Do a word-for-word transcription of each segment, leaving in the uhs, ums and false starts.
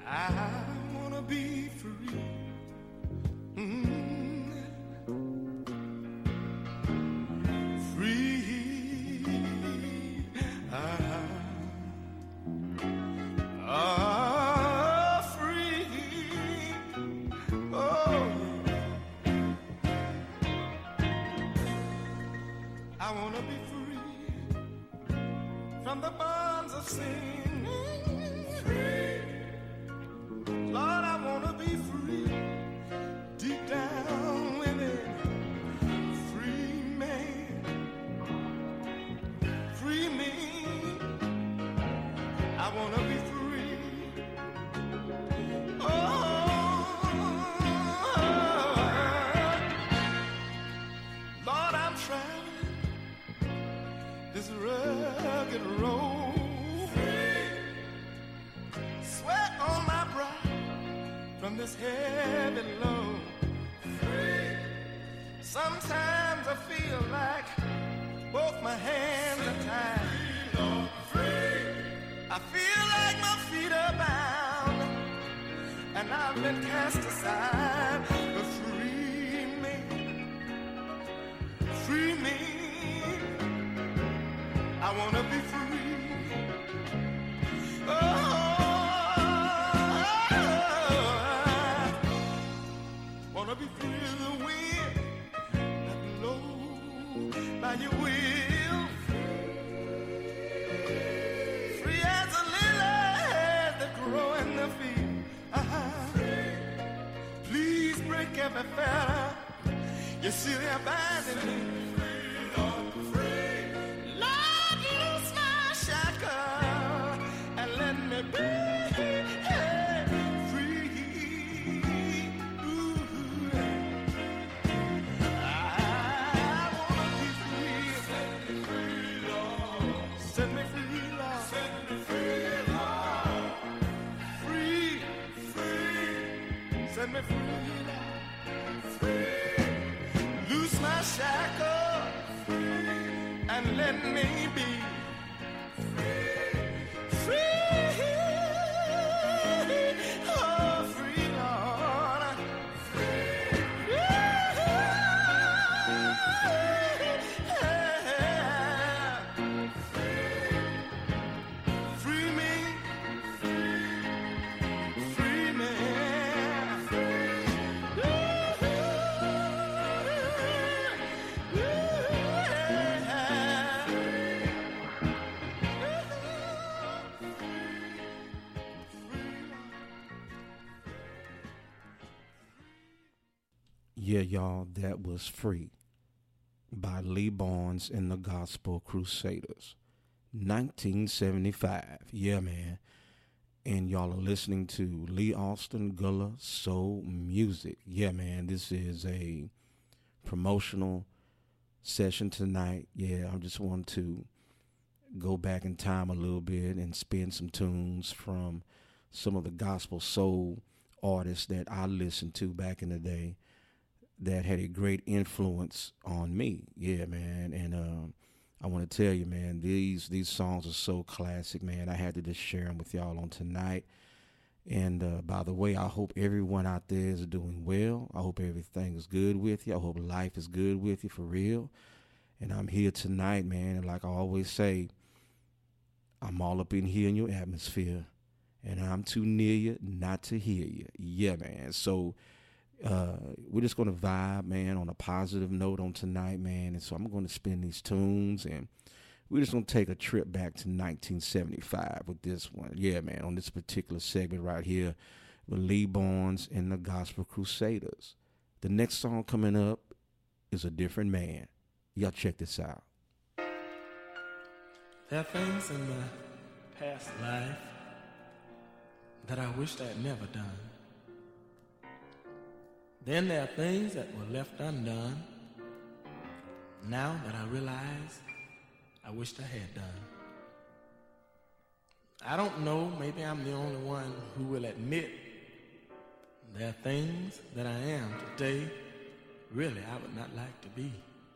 I wanna be free. Mm. Free. Ah. Ah, free. Oh. I wanna be free from the bonds of sin. Lord, I wanna be free, deep down within. Free man, free me. I wanna be free. Oh, Lord, I'm traveling this rugged road. Sweat on my brow from this heavy load. Free. Sometimes I feel like both my hands are tied. Free. I feel like my feet are bound and I've been cast aside. But free me, free me. I wanna be free. Oh. Wanna be free of the wind that blows by your will. Free as the lilies that grow in the field. Uh-huh. Please break every fetter you see they're binding me. Lord, loose my shackle and let me be. Set me free, free. Loose my shackle, free. And let me be free, free. Oh, free, Lord, free. Free me, free me. Yeah, y'all, that was Free by Lee Barnes and the Gospel Crusaders, nineteen seventy-five. Yeah, man. And y'all are listening to Lee Austin Gulla Soul Music. Yeah, man, this is a promotional session tonight. Yeah, I just want to go back in time a little bit and spin some tunes from some of the gospel soul artists that I listened to back in the day that had a great influence on me. Yeah, man. And um, I want to tell you, man, these these songs are so classic, man. I had to just share them with y'all on tonight. And uh, by the way, I hope everyone out there is doing well. I hope everything is good with you. I hope life is good with you for real. And I'm here tonight, man. And like I always say, I'm all up in here in your atmosphere. And I'm too near you not to hear you. Yeah, man. So uh, we're just going to vibe, man, on a positive note on tonight, man. And so I'm going to spin these tunes, and we're just going to take a trip back to nineteen seventy-five with this one. Yeah, man, on this particular segment right here with Lee Barnes and the Gospel Crusaders. The next song coming up is A Different Man. Y'all check this out. There are things in my past life that I wished I had never done. Then there are things that were left undone. Now that I realize, I wished I had done. I don't know, maybe I'm the only one who will admit there are things that I am today really I would not like to be.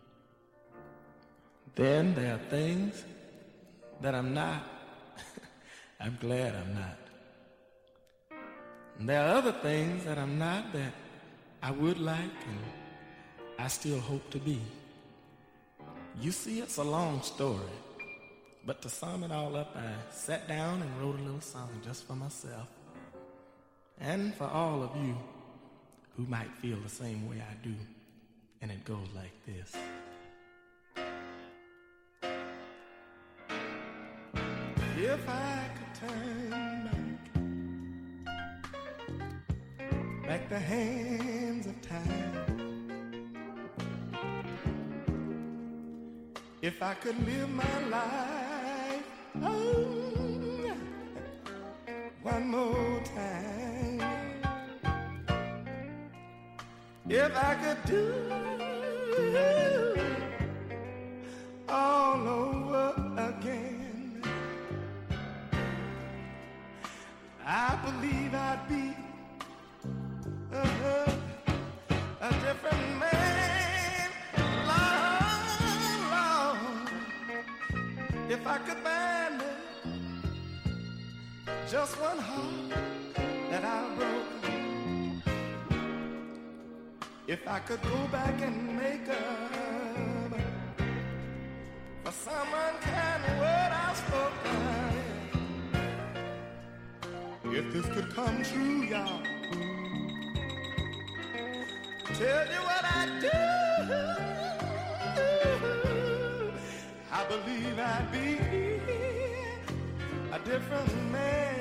Then there are things that I'm not. I'm glad I'm not. And there are other things that I'm not that I would like and I still hope to be. You see, it's a long story, but to sum it all up, I sat down and wrote a little song just for myself and for all of you who might feel the same way I do. And it goes like this. If I could turn back, back the hands of time, if I could live my life oh, one more time, if I could do all over again, I believe I'd be uh, a different man, long, long, if I could find just one heart that I broke. If I could go back and make up for some unkind word I spoke, if this could come true, y'all, tell you what I do, I believe I'd be a different man.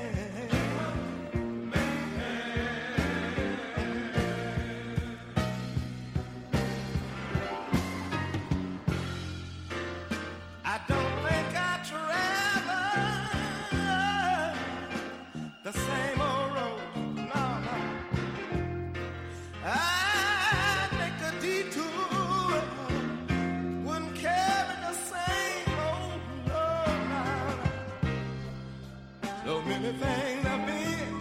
I don't think I travel the same old road, no, no. I'd make a detour, wouldn't carry the same old load, no. So many things I've been,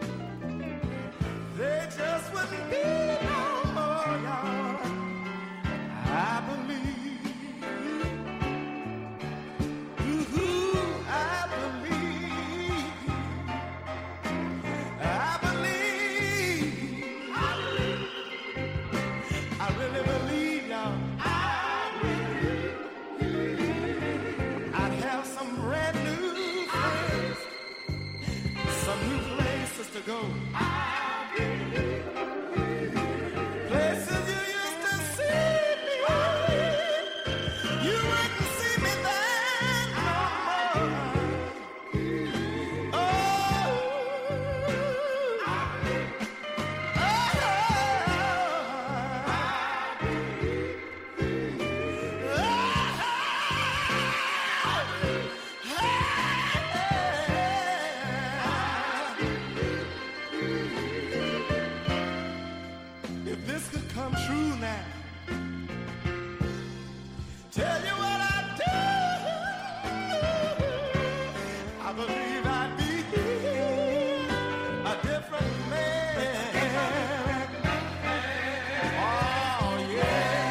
they just wouldn't be no more, y'all. I believe. To go. I believe. Places you used to see me, you wouldn't see me there no more. Oh, I believe. Oh, I believe. This could come true now. Tell you what I do, I believe I'd be a different man. Oh yeah.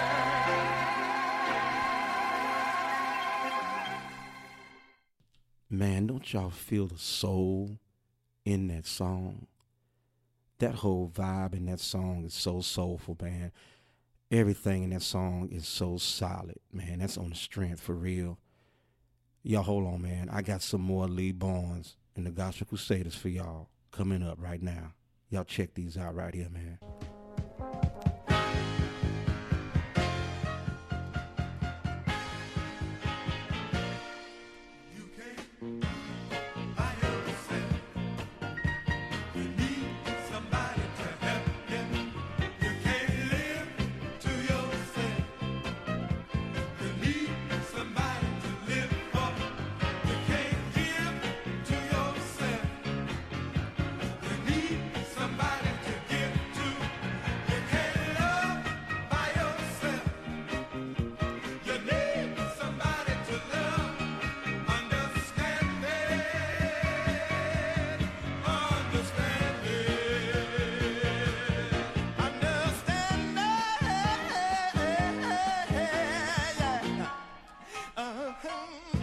Man, don't y'all feel the soul in that song? That whole vibe in that song is so soulful, man. Everything in that song is so solid, man. That's on the strength for real. Y'all hold on, man. I got some more Lee Barnes and the Gospel Crusaders for y'all coming up right now. Y'all check these out right here, man.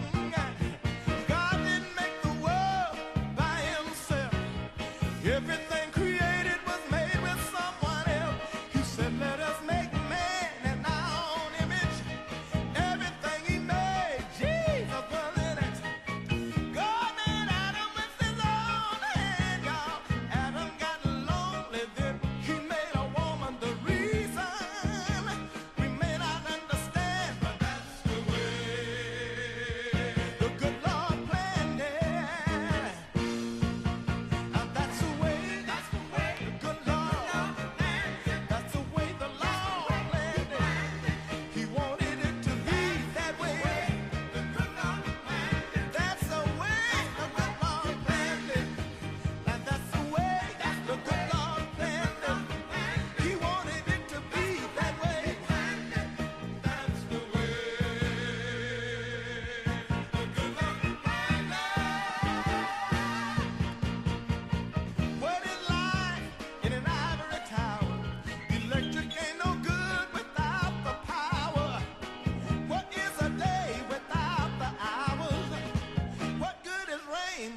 God didn't make the world by himself. Everything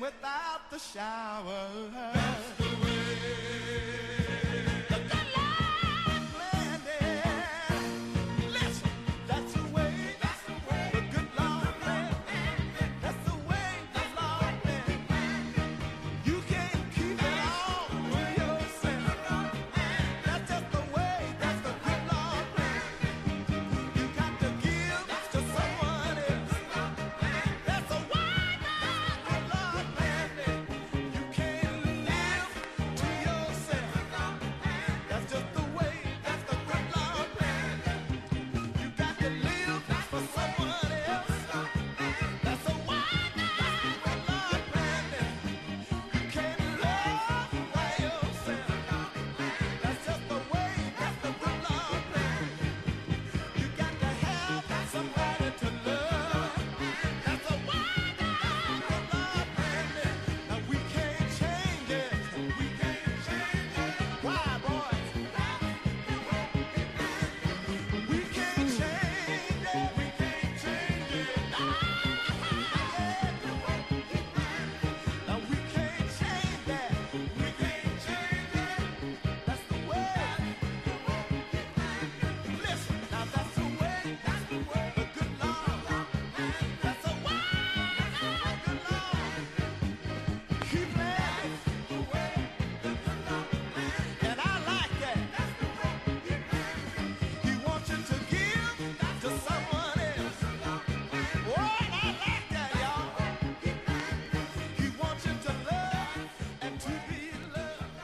without the shower. That's the way. The good Lord planned it. Listen, that's the way. That's the way. The good Lord planned it. That's the way the Lord planned it. You can't keep it all to yourself. That's just the way. That's the good Lord planned it. You got to give to someone else. That's the way the good Lord planned it. You can't live to yourself. That's just the way. That's the good Lord planned it. You got to live for someone else. That's the way the good Lord planned it. You can't love by yourself. That's just the way. That's the good Lord planned it. You got to have somebody to love. That's the way the good Lord planned it. Now we can't change it. We can't change it. Why, boys? We can't change it. We can't change it. Now we can't change that. We can't change it. That's the way. Listen, now that's the way. That's the way. The good Lord. That's the way. The good Lord. Keep it the way. The good Lord. And I like that. That's the way. He wants you to give to someone else. Oh, and I like that, y'all. He wants you to love and to be loved.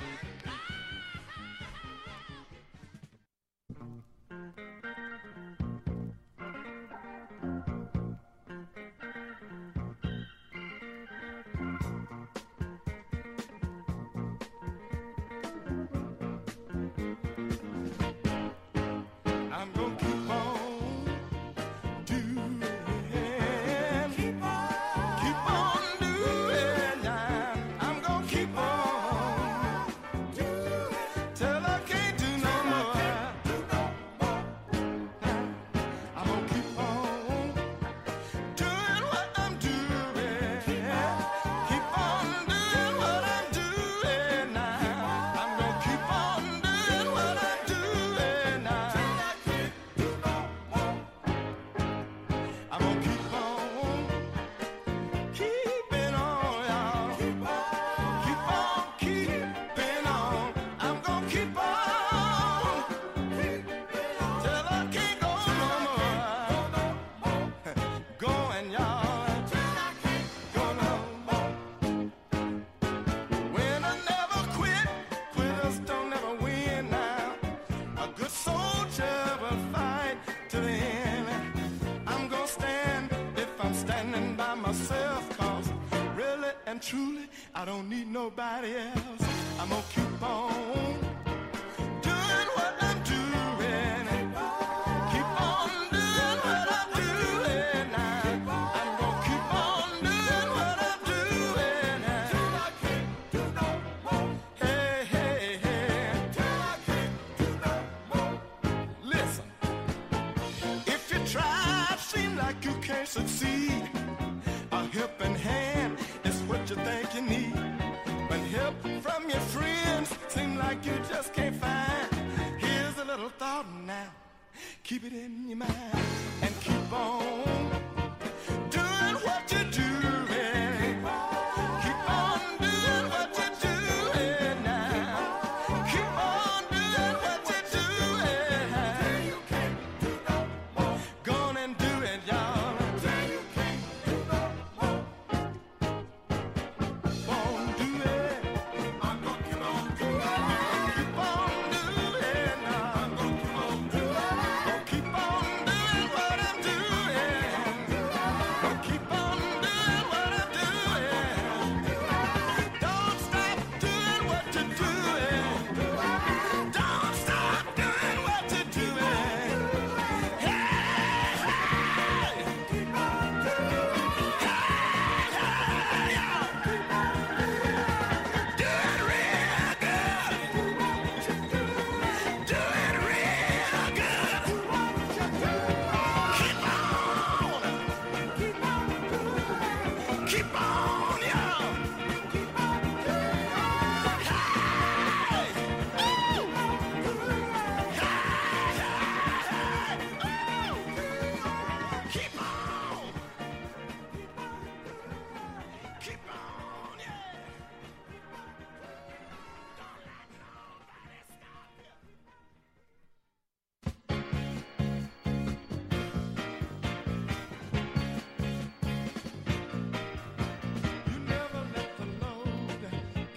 I'm gonna keep on doing, keep on, keep on doing. I'm gonna keep on doing till I can't do no more. I'm gonna keep on doing what I'm doing. Keep on doing what I'm doing now. I'm gonna keep on doing what I'm doing now. I'm gonna keep on keeping on, y'all. Keep on keeping on. I'm gonna keep on till I can't go no more. Going, y'all. Go no more. When I never quit, quitters don't never win now. A good soldier will fight to the end. I'm gonna stand if I'm standing by myself, cause really and truly I don't need nobody else. I'm gonna keep on doing what I'm doing. Keep on doing what I'm doing now. I'm gonna keep on doing what I'm doing now. Hey, hey, hey. Listen. If you try, seem like you can't succeed. A helping hand is what you think you need. When help from your friends seem like you just can't find, here's a little thought now. Keep it in your mind and keep on doing what you're doing. Keep on doing what you're doing now. Keep on doing what you're doing. Go on and do it, y'all. Go on, do it. I'm gonna keep on doing it. Keep on doing it now. I'm gonna keep on doing it. Gonna keep on doing what I'm doing. Gonna keep on doing what I'm doing. Don't stop doing what you're doing. Don't stop doing what you're doing. Hey, keep on doing it. Do it real good. Do it real good. Keep on. Keep on, y'all.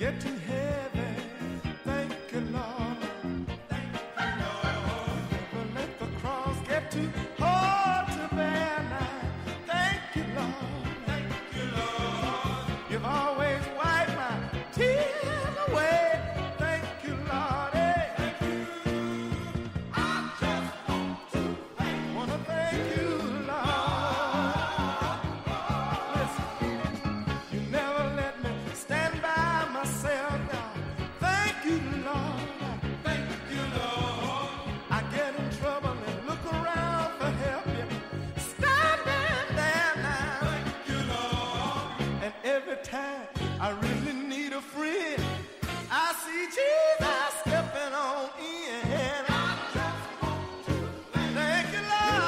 get to heaven. Thank you, Lord. Thank you, Lord. Never let the cross get too hard to bear now. Thank you, Lord. Thank you, Lord. You've always wiped my tears away. Thank you, Lord. Hey. Thank you. I just want to thank, wanna thank you, Lord. Listen, you never let me stand by myself, God. Thank you, Lord. Thank you, Lord. I get in trouble and look around for help. You standing there now. Thank you, Lord. And every time I really need a friend, I see Jesus stepping on in. I just want to thank you,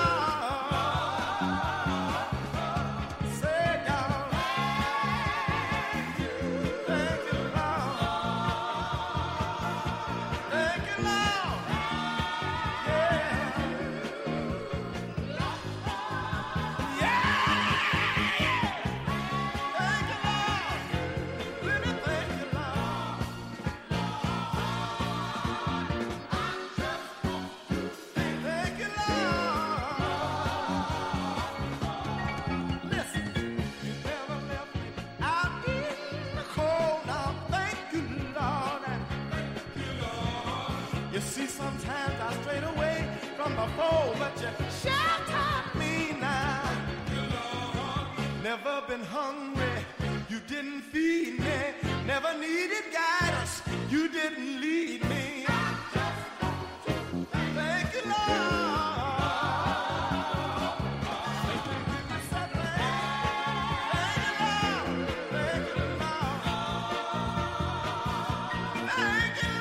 Lord. Say, y'all, thank you, thank you, Lord. Thank you, Lord. Yeah. Yeah. Thank you, Lord. Really thank you, Lord. Thank you, Lord. Listen, you never left me out in the cold. Now, thank you, Lord. Thank you, Lord. You see, sometimes I strayed away from the fold, but you sheltered me now. Thank you, Lord. Never been hungry, you didn't feed me. Never needed guidance, you didn't lead me. Thank you, Lord. Thank you, Lord. Thank you, Lord. Thank you,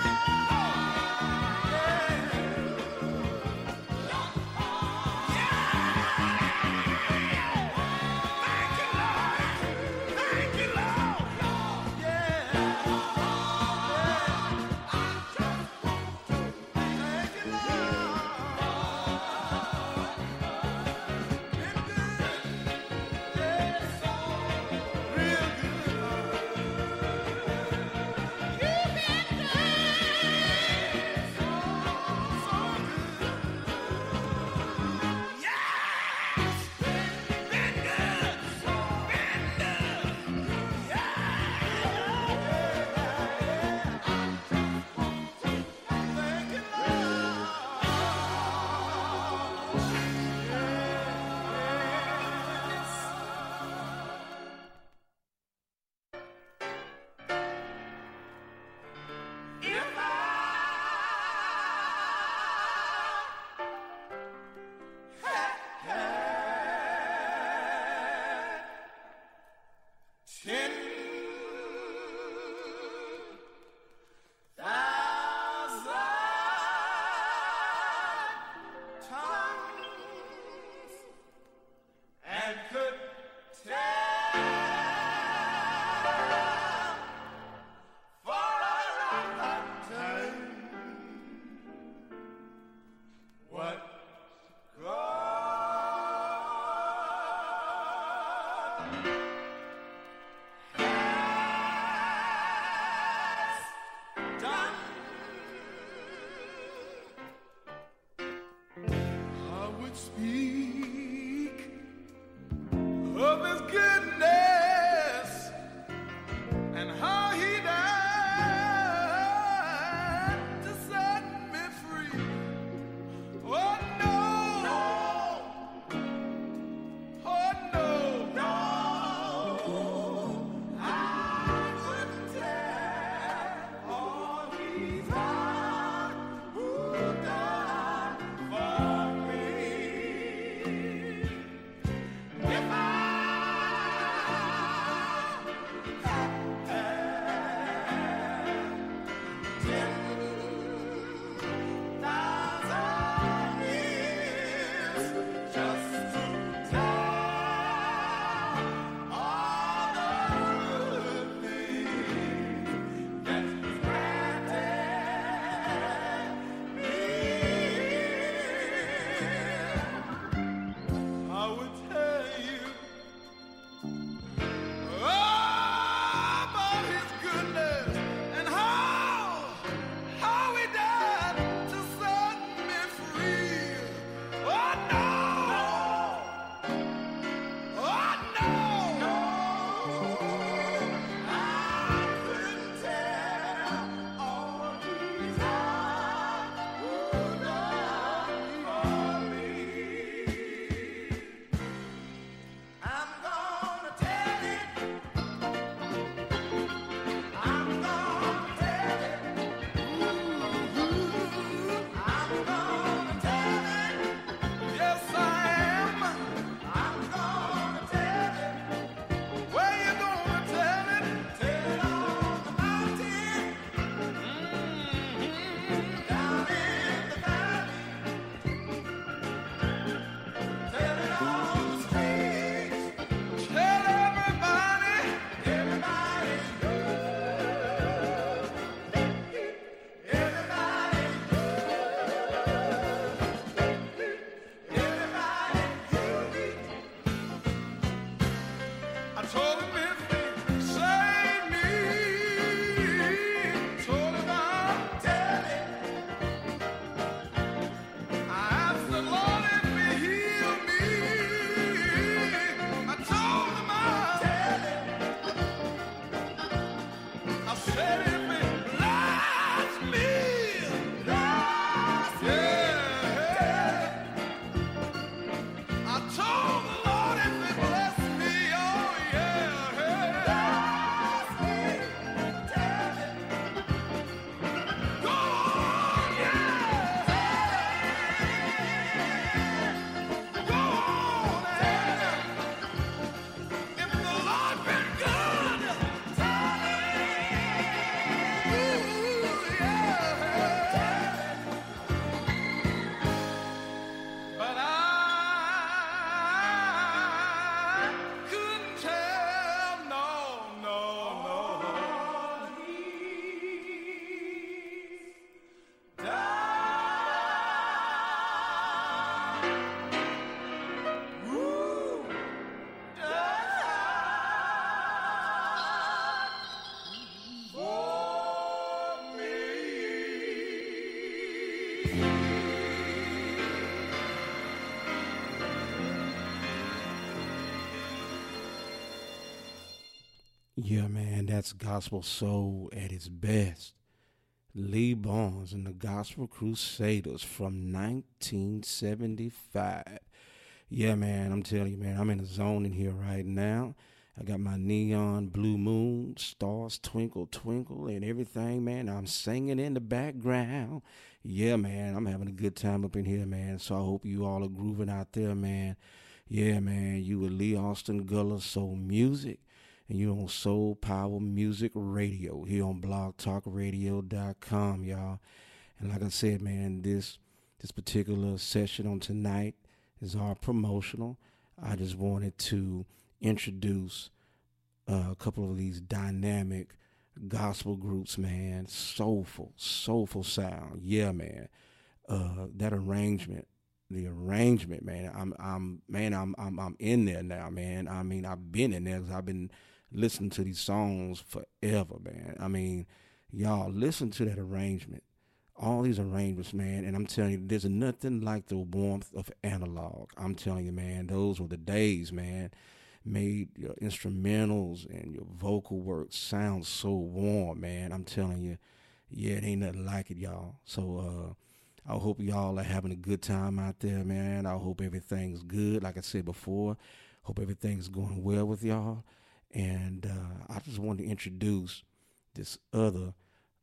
Yeah, man, that's gospel soul at its best. Lee Barnes and the Gospel Crusaders from nineteen seventy-five. Yeah, man, I'm telling you, man, I'm in a zone in here right now. I got my neon blue moon, stars twinkle, twinkle, and everything, man. I'm singing in the background. Yeah, man, I'm having a good time up in here, man. So I hope you all are grooving out there, man. Yeah, man, you with Lee Austin Guller Soul Music, and you on Soul Power Music Radio here on blog talk radio dot com, y'all. And like I said, man, this this particular session on tonight is our promotional. I just wanted to introduce uh, a couple of these dynamic gospel groups, man. Soulful, soulful sound. Yeah, man. Uh, that arrangement, the arrangement, man. I'm, I'm, man. I'm, I'm, I'm in there now, man. I mean, I've been in there because I've been listening to these songs forever, man. I mean, y'all listen to that arrangement. All these arrangements, man, and I'm telling you, there's nothing like the warmth of analog. I'm telling you, man, those were the days, man. Made your instrumentals and your vocal work sound so warm, man. I'm telling you, yeah, it ain't nothing like it, y'all. So uh, I hope y'all are having a good time out there, man. I hope everything's good. Like I said before, hope everything's going well with y'all. And uh, I just wanted to introduce this other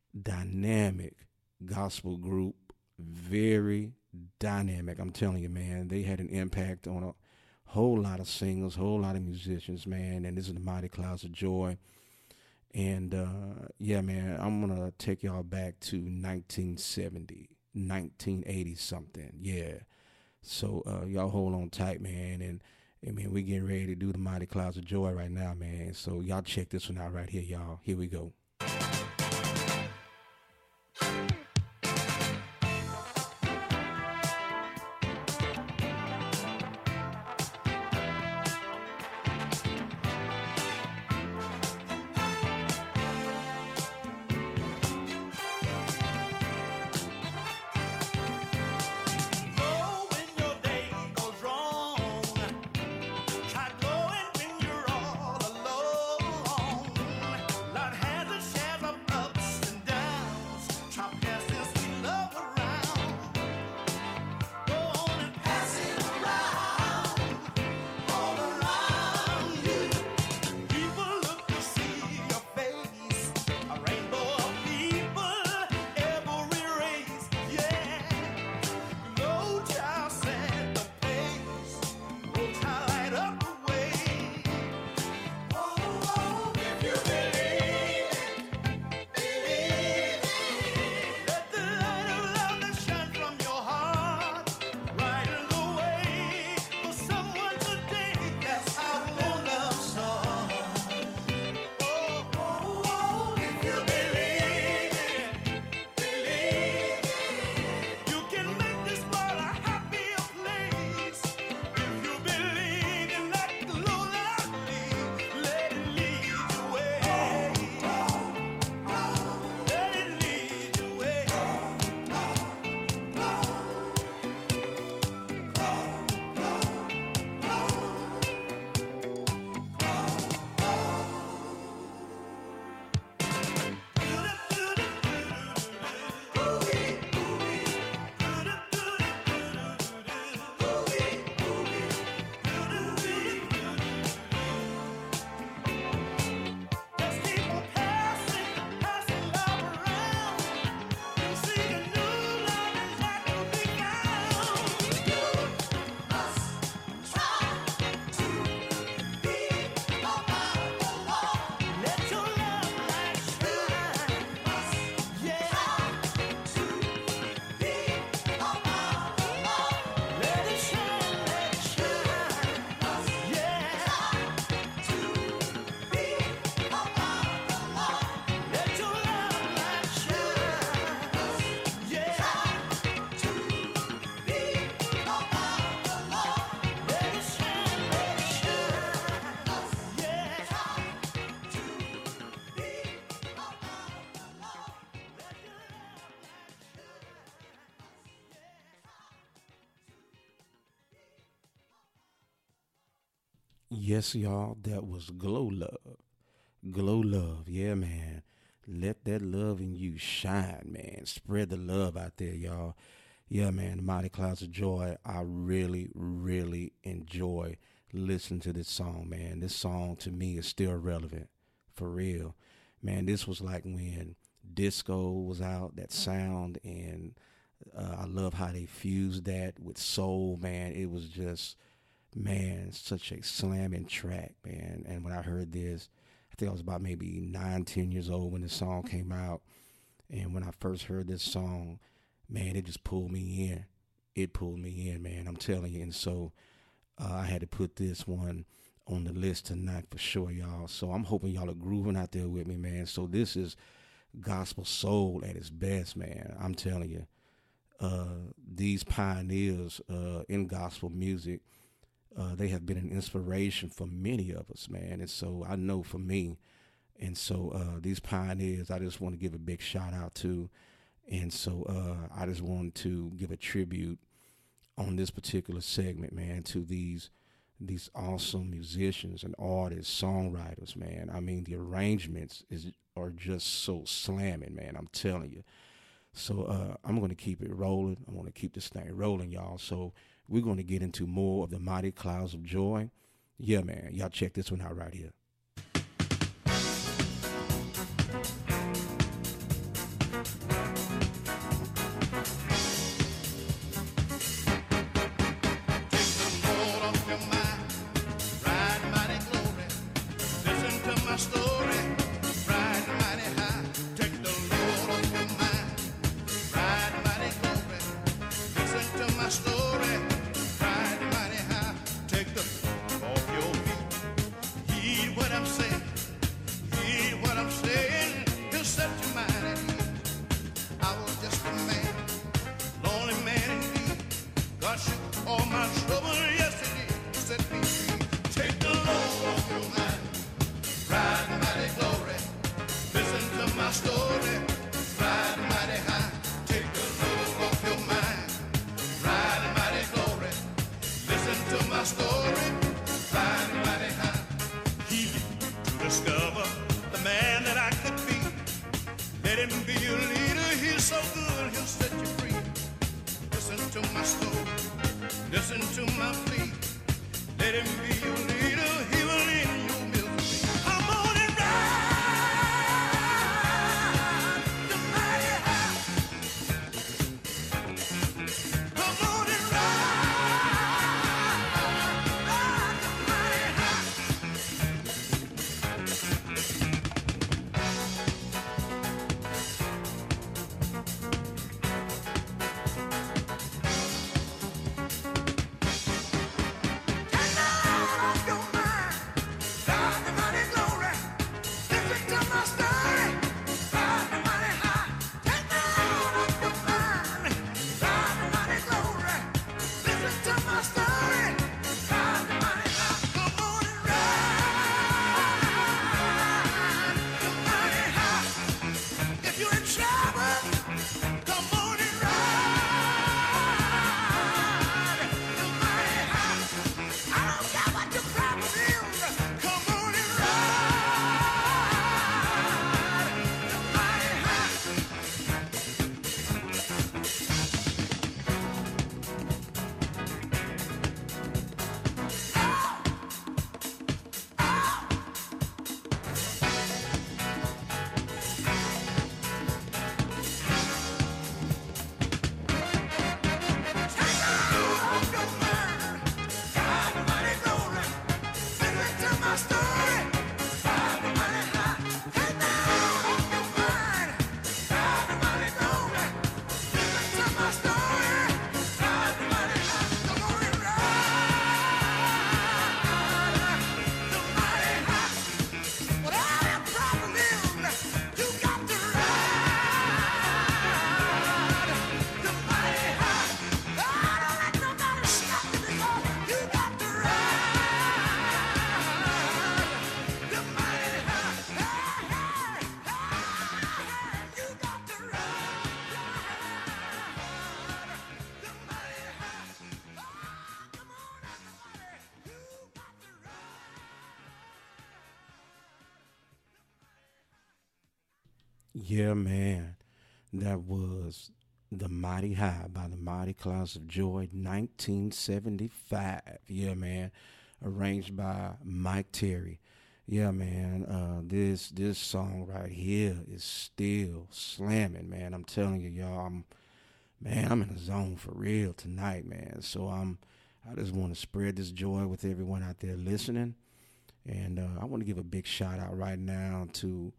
dynamic gospel group, very dynamic. I'm telling you, man, they had an impact on a whole lot of singers, whole lot of musicians, man. And this is the Mighty Clouds of Joy. And uh, yeah, man, I'm gonna take y'all back to nineteen seventy, nineteen eighty something. Yeah. So uh, y'all hold on tight, man. And I mean, we getting ready to do the Mighty Clouds of Joy right now, man. So y'all check this one out right here, y'all. Here we go. Yes, y'all, that was Glow Love Glow love. Yeah, man. Let that love in you shine, man. Spread the love out there, y'all. Yeah, man. The Mighty Clouds of Joy. I really, really enjoy listening to this song, man. This song to me is still relevant. For real. Man, this was like when disco was out, that sound, and uh, I love how they fused that with soul, man. It was just, man, such a slamming track, man. And when I heard this, I think I was about maybe nine, ten years old when the song came out. And when I first heard this song, man, it just pulled me in. It pulled me in, man. I'm telling you. And so uh, I had to put this one on the list tonight for sure, y'all. So I'm hoping y'all are grooving out there with me, man. So this is gospel soul at its best, man. I'm telling you. Uh, these pioneers uh, in gospel music, uh, they have been an inspiration for many of us, man. And so I know for me, and so uh, these pioneers, I just want to give a big shout out to. And so uh, I just want to give a tribute on this particular segment, man, to these these awesome musicians and artists, songwriters, man. I mean, the arrangements is are just so slamming, man. I'm telling you. So uh, I'm going to keep it rolling. I'm going to keep this thing rolling, y'all. So we're going to get into more of the Mighty Clouds of Joy. Yeah, man. Y'all check this one out right here. Yeah, man. That was The Mighty High by the Mighty Clouds of Joy, nineteen seventy-five. Yeah, man. Arranged by Mike Terry. Yeah, man. Uh, this this song right here is still slamming, man. I'm telling you, y'all. I'm, man, I'm in the zone for real tonight, man. So I'm, I just want to spread this joy with everyone out there listening. And uh, I want to give a big shout out right now to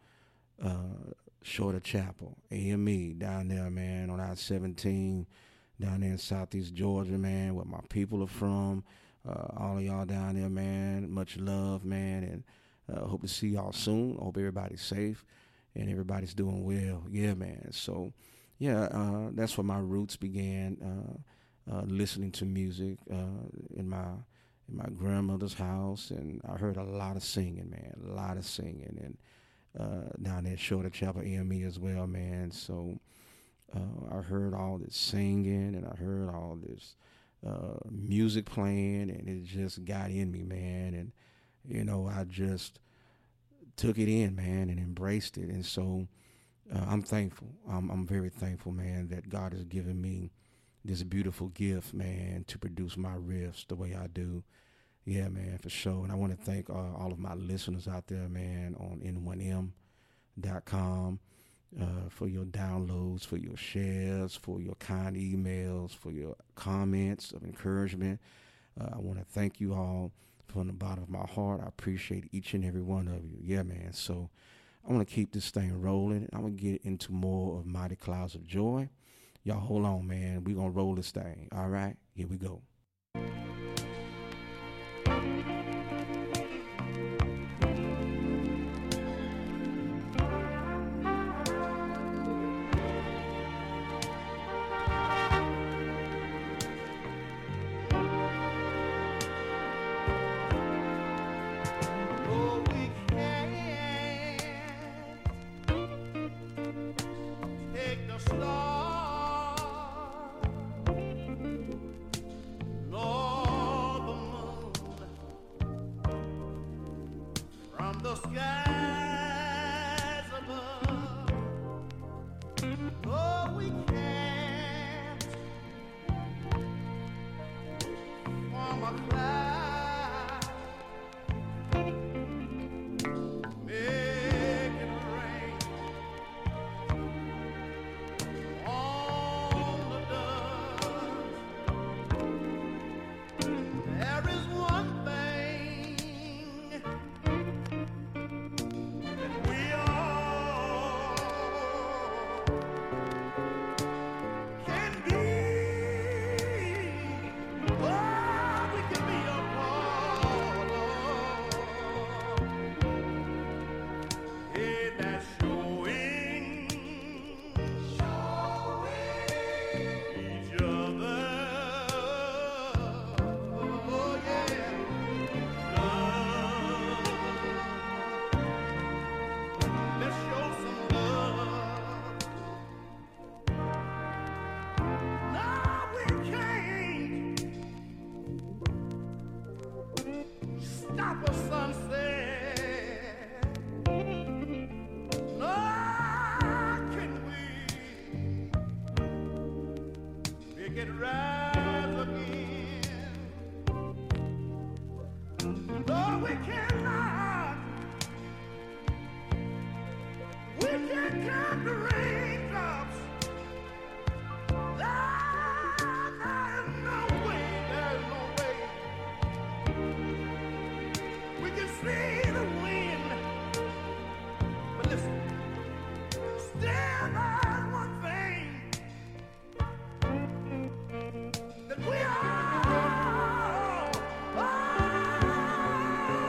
uh, Shorter Chapel, A M E, down there, man, on I seventeen, down there in Southeast Georgia, man, where my people are from. Uh, all of y'all down there, man, much love, man, and uh, hope to see y'all soon. Hope everybody's safe and everybody's doing well. Yeah, man. So, yeah, uh, that's where my roots began, uh, uh, listening to music uh, in my in my grandmother's house, and I heard a lot of singing, man, a lot of singing, and uh, down there at Shorter Chapel A M E as well, man. So uh, I heard all this singing, and I heard all this uh, music playing, and it just got in me, man. And you know, I just took it in, man, and embraced it. And so uh, I'm thankful. I'm, I'm very thankful, man, that God has given me this beautiful gift, man, to produce my riffs the way I do. Yeah, man, for sure. And I want to thank uh, all of my listeners out there, man, on N one M dot com uh, for your downloads, for your shares, for your kind emails, for your comments of encouragement. Uh, I want to thank you all from the bottom of my heart. I appreciate each and every one of you. Yeah, man. So I want to keep this thing rolling. I'm going to get into more of Mighty Clouds of Joy. Y'all hold on, man. We're going to roll this thing. All right? Here we go.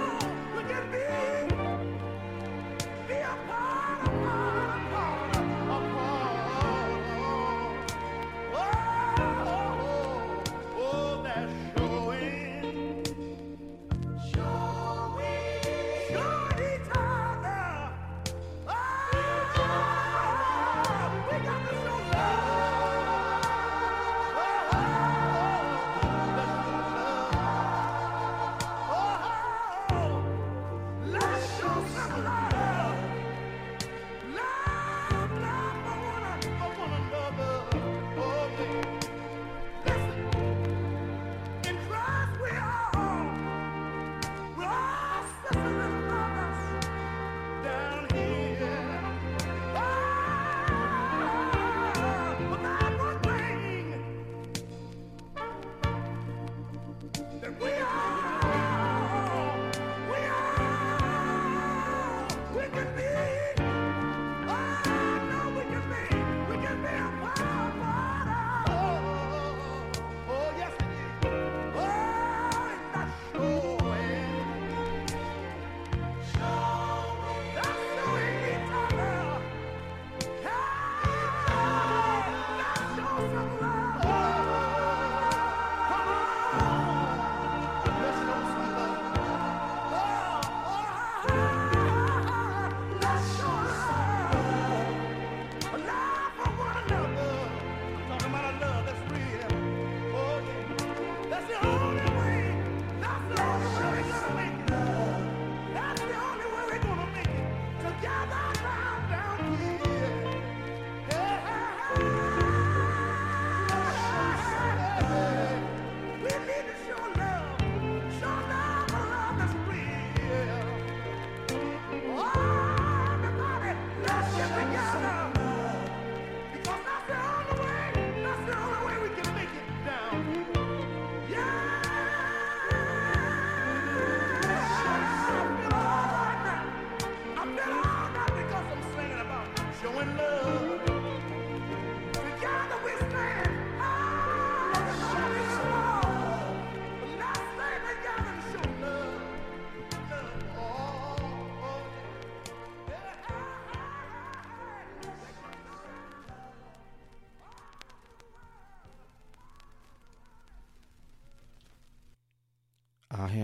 Be a part of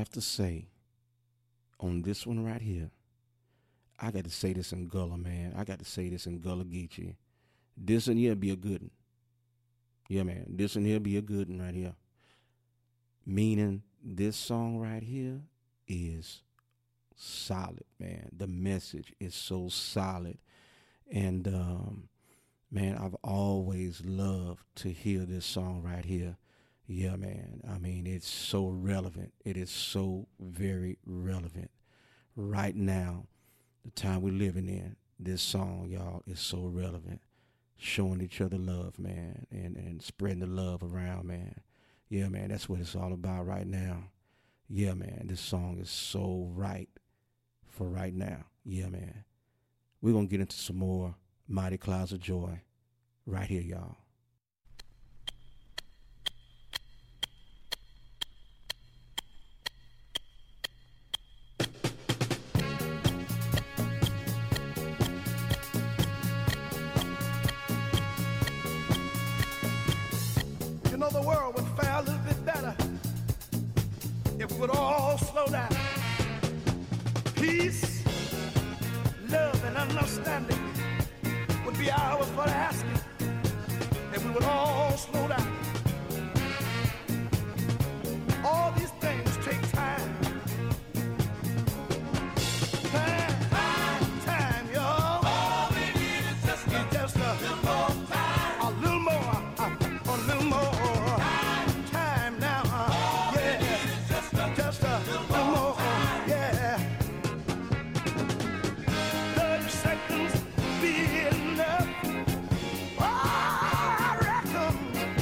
have to say on this one right here, I got to say this in Gullah, man. I got to say this in Gullah Geechee. This one here be a good one. Yeah, man. This one here be a good one right here. Meaning this song right here is solid, man. The message is so solid. And, um, man, I've always loved to hear this song right here. Yeah, man. I mean, it's so relevant. It is so very relevant. Right now, the time we're living in, this song, y'all, is so relevant. Showing each other love, man, and, and spreading the love around, man. Yeah, man, that's what it's all about right now. Yeah, man, this song is so right for right now. Yeah, man. We're going to get into some more Mighty Clouds of Joy right here, y'all. You know, the world would fare a little bit better if we would all slow down. Peace, love, and understanding would be ours for the asking if we would all slow down. All these things take time. Time, time, time, y'all. All we need is just a, just a little more time. A little more, a, a little more. Time, time now, uh, yeah. Just a, just a little more, uh, yeah. thirty seconds be enough. Oh, I reckon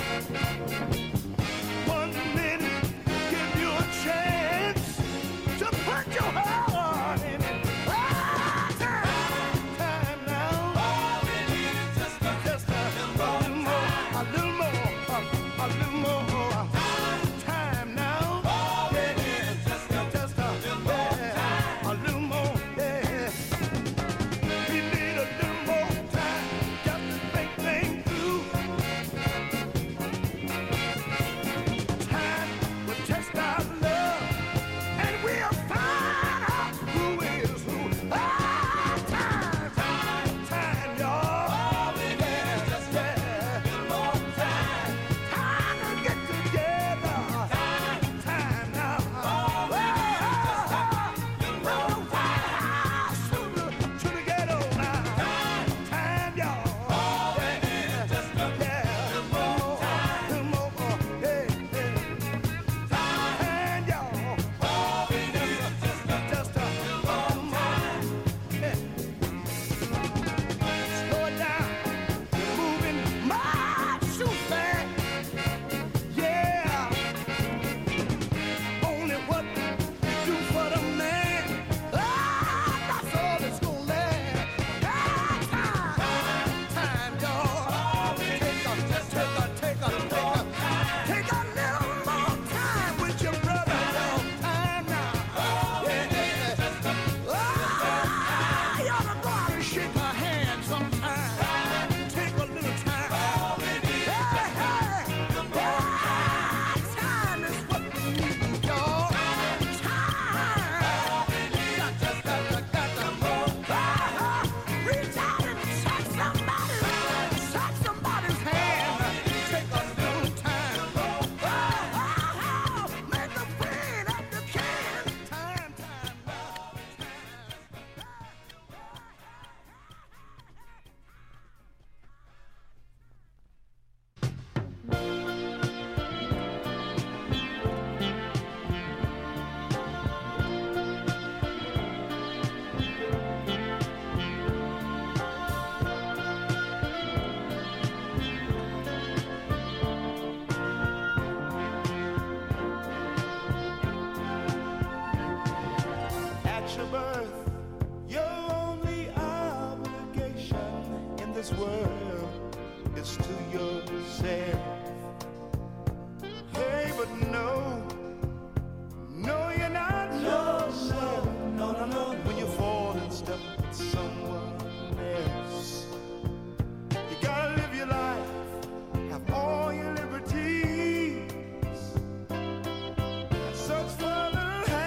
one minute give you a chance to put your heart in it. Ah, time, time now. All we need is just a, just a little more, a little more, a, a little more. Time, time now. All we need is just a, just a little more, yeah, a little more, yeah. We need a little more time just to think things through. Time will test our love, and we'll find out who is who. Ah, time, time, time, y'all. All we need is just a little more time. Time to get together. Time, time now. All we need is just a little more time. To, to the ghetto now. Time, time, y'all. All we need is just a little more time. Little more, yeah, yeah. Time, y'all. All we need is just a, just a little more time. Yeah. Slow it down. You're moving much too fast. Yeah. Only what you do for the man. Ah, that's all it's gonna last. Ah, time, time, y'all. Take a, take a, take a, take a, take a little more time with your brother. Time now. Yeah, yeah. Ah, you ought to go out and shake her hand sometime. Take a little time. Hey, hey. Ah, time is what we need, y'all. Time. Got to, got to, got to move. Ah, reach out and shake somebody. Shake somebody's hand. Take a little time. Ah, make a friend if you can. Time, time, love, time. At your birth, your only obligation in this world is to yourself. Hey, but no, no, you're not yourself. No, no, no. When you fall and step with someone else, you gotta live your life, have all your liberties, search for the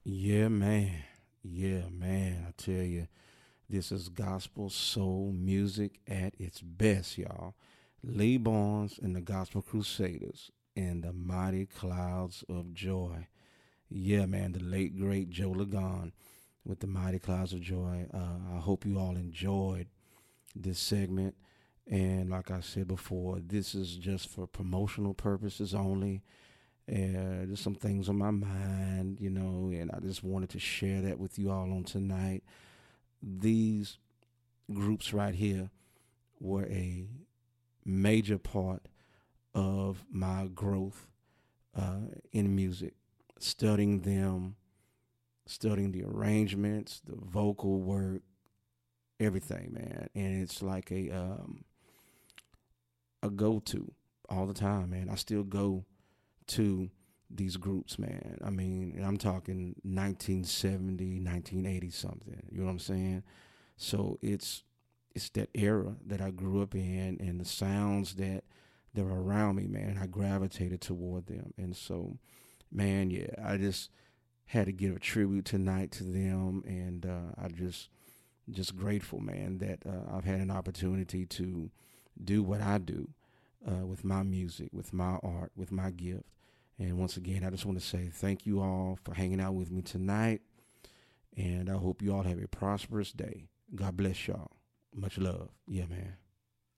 Yeah, man. Yeah, man. I tell you, this is gospel soul music at its best, y'all. Lee Barnes and the Gospel Crusaders and the Mighty Clouds of Joy. Yeah, man, the late, great Joe Lagon with the Mighty Clouds of Joy. Uh, I hope you all enjoyed this segment. And like I said before, this is just for promotional purposes only. Uh, there's some things on my mind, you know, and I just wanted to share that with you all on tonight. These groups right here were a major part of my growth uh, in music, studying them, studying the arrangements, the vocal work, everything, man. And it's like a um, a go-to all the time, man. I still go to these groups, man. I mean, and I'm talking nineteen seventy, nineteen eighty something. You know what I'm saying? So it's it's that era that I grew up in, and the sounds that that are around me, man. I gravitated toward them, and so, man, yeah, I just had to give a tribute tonight to them, and uh, I just just grateful, man, that uh, I've had an opportunity to do what I do uh, with my music, with my art, with my gift. And once again, I just want to say thank you all for hanging out with me tonight. And I hope you all have a prosperous day. God bless y'all. Much love. Yeah, man.